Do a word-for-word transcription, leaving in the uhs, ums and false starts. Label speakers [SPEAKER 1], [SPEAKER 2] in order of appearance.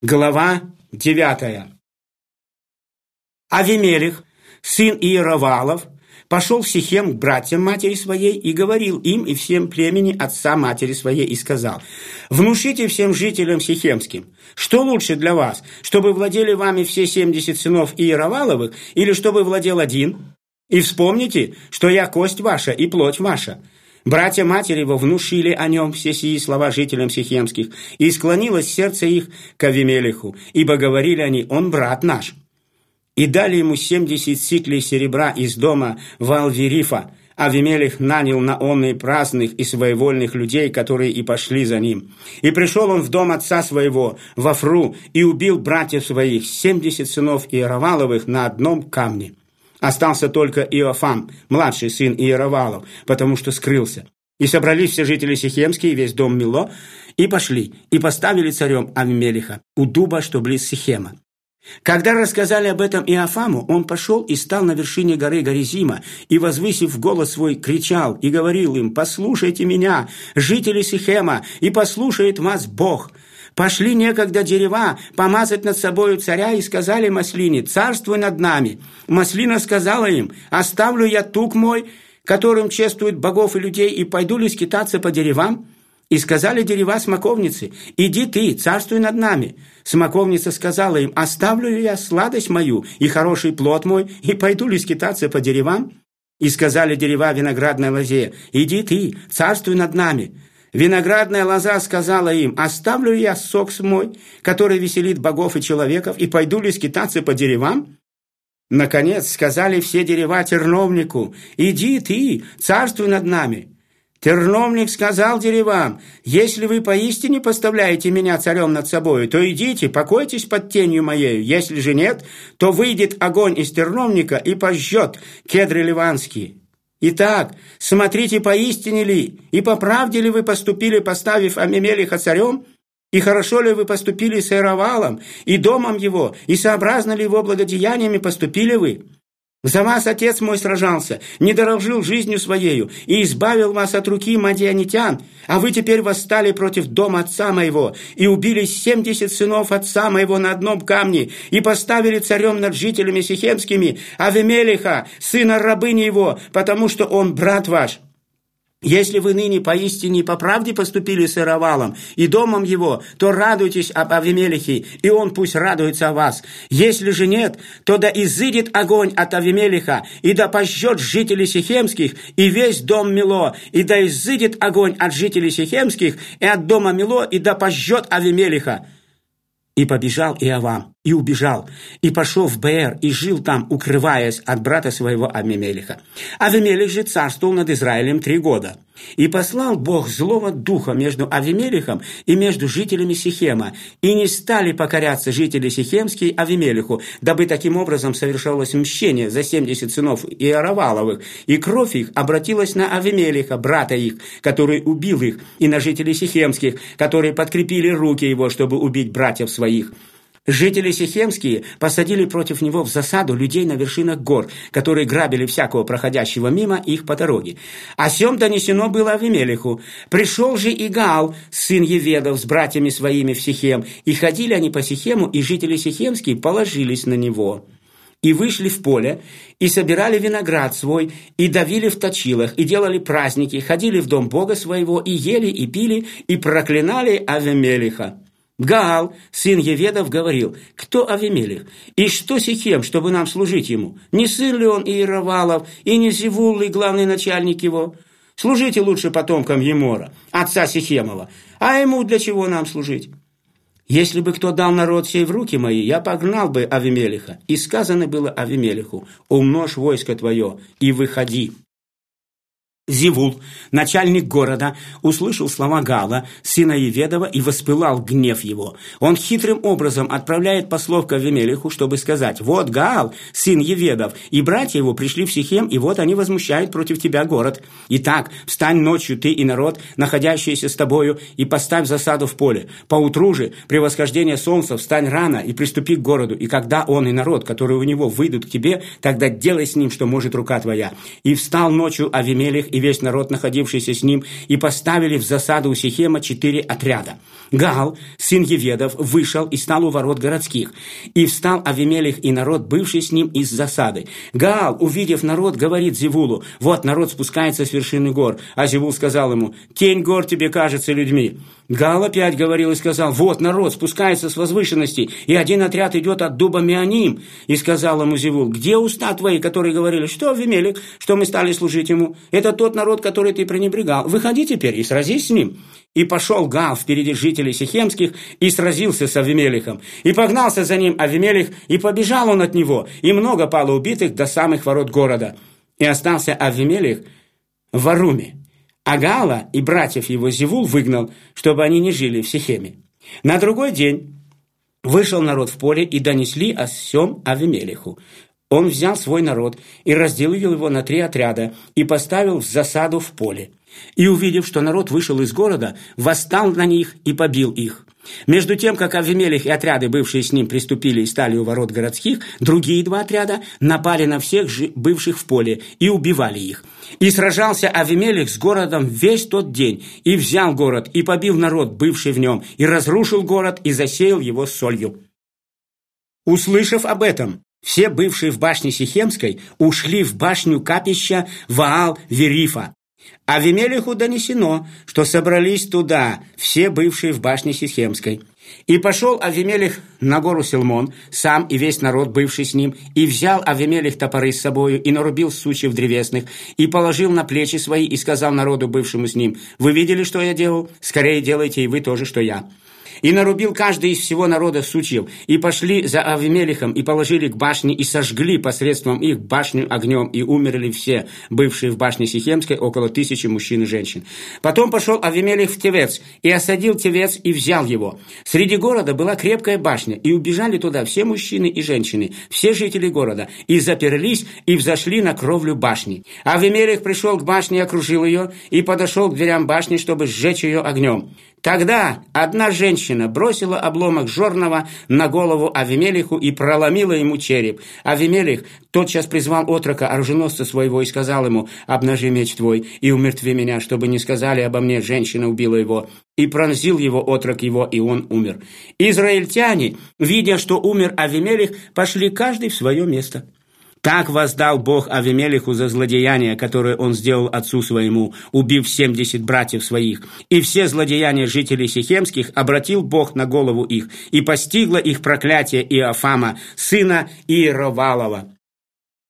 [SPEAKER 1] Глава девятая. Авимелих, сын Иеровалов, пошел в Сихем к братьям матери своей и говорил им и всем племени отца матери своей и сказал: «Внушите всем жителям сихемским, что лучше для вас, чтобы владели вами все семьдесят сынов Иероваловых, или чтобы владел один? И вспомните, что я кость ваша и плоть ваша». Братья матери его внушили о нем все сии слова жителям сихемских, и склонилось сердце их к Авимелиху, ибо говорили они: «Он брат наш». И дали ему семьдесят сиклей серебра из дома Ваал-Верифа. Авимелих нанял на онные праздных и своевольных людей, которые и пошли за ним. И пришел он в дом отца своего, в Офру, и убил братьев своих, семьдесят сынов Иероваловых, на одном камне. Остался только Иофам, младший сын Иеровалов, потому что скрылся. И собрались все жители сихемские, весь дом Мило, и пошли, и поставили царем Авимелиха у дуба, что близ Сихема. Когда рассказали об этом Иофаму, он пошел и стал на вершине горы Горизима, и, возвысив голос свой, кричал и говорил им: «Послушайте меня, жители Сихема, и послушает вас Бог». Пошли некогда дерева помазать над собою царя, и сказали маслине: «Царствуй над нами». Маслина сказала им: «Оставлю я тук мой, которым чествуют богов и людей, и пойду ли скитаться по деревам?» И сказали дерева смоковницы: «Иди ты, царствуй над нами». Смоковница сказала им: «Оставлю ли я сладость мою и хороший плод мой, и пойду ли скитаться по деревам?» И сказали дерева виноградной лозе: «Иди ты, царствуй над нами». Виноградная лоза сказала им: «Оставлю я сок мой, который веселит богов и человеков, и пойду ли скитаться по деревам?» Наконец сказали все дерева терновнику: «Иди ты, царствуй над нами». Терновник сказал деревам: «Если вы поистине поставляете меня царем над собою, то идите, покойтесь под тенью моею. Если же нет, то выйдет огонь из терновника и пожжет кедры ливанские». Итак, смотрите, поистине ли и по правде ли вы поступили, поставив Авимелиха царем, и хорошо ли вы поступили с Иеровалом и домом его, и сообразно ли его благодеяниями поступили вы? За вас отец мой сражался, не дорожил жизнью своею, и избавил вас от руки мадианитян, а вы теперь восстали против дома отца моего, и убили семьдесят сынов отца моего на одном камне, и поставили царем над жителями сихемскими Авимелиха, сына рабыни его, потому что он брат ваш. Если вы ныне поистине по правде поступили с Иеровалом и домом его, то радуйтесь об Авимелихе, и он пусть радуется о вас. Если же нет, то да изыдет огонь от Авимелиха, и да пожжет жителей сихемских и весь дом Мило, и да изыдет огонь от жителей сихемских и от дома Мило, и да пожжет Авимелиха». И побежал Иовам, и убежал, и пошел в Беэр, и жил там, укрываясь от брата своего Авимелиха. Авимелих же царствовал над Израилем три года. И послал Бог злого духа между Авимелихом и между жителями Сихема, и не стали покоряться жители сихемские Авимелиху, дабы таким образом совершалось мщение за семьдесят сынов Иероваловых, и кровь их обратилась на Авимелиха, брата их, который убил их, и на жителей сихемских, которые подкрепили руки его, чтобы убить братьев своих. Жители сихемские посадили против него в засаду людей на вершинах гор, которые грабили всякого проходящего мимо их по дороге. О сем донесено было Авимелиху. Пришел же и Гаал, сын Еведов, с братьями своими в Сихем, и ходили они по Сихему, и жители сихемские положились на него. И вышли в поле, и собирали виноград свой, и давили в точилах, и делали праздники, ходили в дом Бога своего, и ели, и пили, и проклинали Авимелиха. Гаал, сын Еведов, говорил: «Кто Авимелих? И что Сихем, чтобы нам служить ему? Не сын ли он Иеровалов, и не Зевул ли главный начальник его? Служите лучше потомкам Емора, отца Сихемова, а ему для чего нам служить? Если бы кто дал народ сей в руки мои, я погнал бы Авимелиха». И сказано было Авимелиху: «Умножь войско твое и выходи». Зевул, начальник города, услышал слова Гаала, сына Еведова, и воспылал гнев его. Он хитрым образом отправляет послов к Авимелиху, чтобы сказать: «Вот Гаал, сын Еведов, и братья его пришли в Сихем, и вот они возмущают против тебя город. Итак, встань ночью ты и народ, находящийся с тобою, и поставь засаду в поле. Поутру же, при восхождении солнца, встань рано и приступи к городу, и когда он и народ, которые у него, выйдут к тебе, тогда делай с ним, что может рука твоя». И встал ночью Авимелих и весь народ, находившийся с ним, и поставили в засаду у Сихема четыре отряда. Гаал, сын Еведов, вышел и стал у ворот городских. И встал Авимелех и народ, бывший с ним, из засады. Гаал, увидев народ, говорит Зевулу: «Вот народ спускается с вершины гор». А Зевул сказал ему: «Тень гор тебе кажется людьми». Гаал опять говорил и сказал: «Вот народ спускается с возвышенности, и один отряд идет от дуба Меоним». И сказал ему Зевул: «Где уста твои, которые говорили, что Авимелех, что мы стали служить ему? Это тот народ, который ты пренебрегал. Выходи теперь и сразись с ним». И пошел Гаал впереди жителей Сихемских и сразился с Авимелехом. И погнался за ним Авимелех, и побежал он от него, и много пало убитых до самых ворот города. И остался Авимелех в Аруме. А Гаала и братьев его Зевул выгнал, чтобы они не жили в Сихеме. На другой день вышел народ в поле, и донесли о сем Авимелеху. Он взял свой народ и разделил его на три отряда и поставил в засаду в поле. И, увидев, что народ вышел из города, восстал на них и побил их. Между тем, как Авимелех и отряды, бывшие с ним, приступили и стали у ворот городских, другие два отряда напали на всех бывших в поле и убивали их. И сражался Авимелех с городом весь тот день, и взял город, и побил народ, бывший в нем, и разрушил город, и засеял его солью. Услышав об этом, все бывшие в башне Сихемской ушли в башню капища Ваал-Верифа. Авимелеху донесено, что собрались туда все бывшие в башне Сихемской. И пошел Авимелех на гору Силмон, сам и весь народ, бывший с ним, и взял Авимелех топоры с собою, и нарубил сучьев древесных, и положил на плечи свои, и сказал народу, бывшему с ним: «Вы видели, что я делал? Скорее делайте и вы тоже, что я». И нарубил каждый из всего народа сучьев, и пошли за Авимелехом, и положили к башне, и сожгли посредством их башню огнем, и умерли все, бывшие в башне Сихемской, около тысячи мужчин и женщин. Потом пошел Авимелех в Тевец, и осадил Тевец, и взял его. Среди города была крепкая башня, и убежали туда все мужчины и женщины, все жители города, и заперлись, и взошли на кровлю башни. Авимелех пришел к башне и окружил ее, и подошел к дверям башни, чтобы сжечь ее огнем. Тогда одна женщина бросила обломок жорного на голову Авимелеху и проломила ему череп. Авимелех тотчас призвал отрока, оруженосца своего, и сказал ему: «Обнажи меч твой и умертви меня, чтобы не сказали обо мне: женщина убила его». И пронзил его отрок его, и он умер. Израильтяне, видя, что умер Авимелех, пошли каждый в свое место. Так воздал Бог Авимелеху за злодеяние, которое он сделал отцу своему, убив семьдесят братьев своих. И все злодеяния жителей Сихемских обратил Бог на голову их, и постигло их проклятие Иофама, сына Иеровалова.